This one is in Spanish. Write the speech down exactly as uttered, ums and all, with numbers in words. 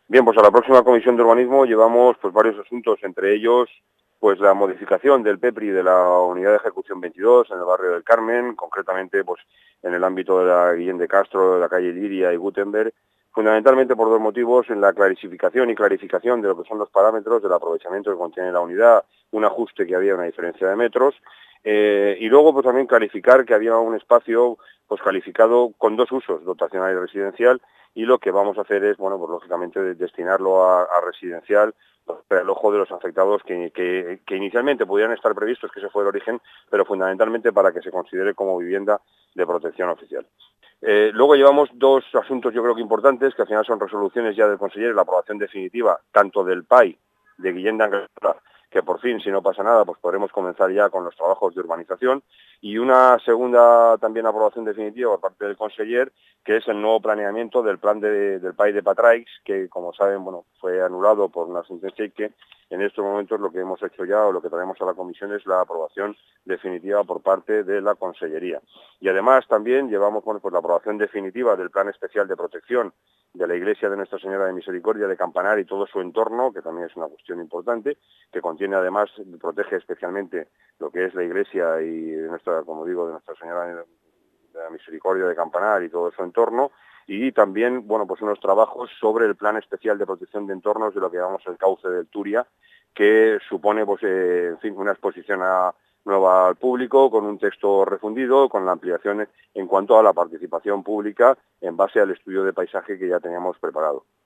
Bien, pues a la próxima Comisión de Urbanismo llevamos pues varios asuntos, entre ellos pues la modificación del P E P R I de la Unidad de Ejecución veintidós en el barrio del Carmen, concretamente pues en el ámbito de la Guillén de Castro, de la calle Liria y Gutenberg, fundamentalmente por dos motivos: en la clarificación y clarificación de lo que son los parámetros del aprovechamiento que contiene la unidad, un ajuste que había, una diferencia de metros, eh, y luego pues también clarificar que había un espacio pues calificado con dos usos, dotacional y residencial, y lo que vamos a hacer es, bueno, pues lógicamente de destinarlo a, a residencial para el ojo de los afectados que, que, que inicialmente pudieran estar previstos, que ese fue el origen, pero fundamentalmente para que se considere como vivienda de protección oficial. Eh, luego llevamos dos asuntos yo creo que importantes, que al final son resoluciones ya del consejero, la aprobación definitiva tanto del P A I de Guillén de Anglada, que por fin, si no pasa nada, pues podremos comenzar ya con los trabajos de urbanización, y una segunda también aprobación definitiva por parte del conseller, que es el nuevo planeamiento del plan de, del P A I de Patraix, que como saben, bueno, fue anulado por una sentencia y que en estos momentos lo que hemos hecho ya o lo que traemos a la comisión es la aprobación definitiva por parte de la Consellería. Y además también llevamos, bueno, pues la aprobación definitiva del plan especial de protección de la iglesia de Nuestra Señora de Misericordia de Campanar y todo su entorno, que también es una cuestión importante, que contiene además, protege especialmente lo que es la iglesia y de nuestra, como digo, de Nuestra Señora de la Misericordia de Campanar y todo su entorno, y también, bueno, pues unos trabajos sobre el plan especial de protección de entornos de lo que llamamos el cauce del Turia, que supone, pues, eh, en fin, una exposición a nueva al público, con un texto refundido, con la ampliación en cuanto a la participación pública en base al estudio de paisaje que ya teníamos preparado.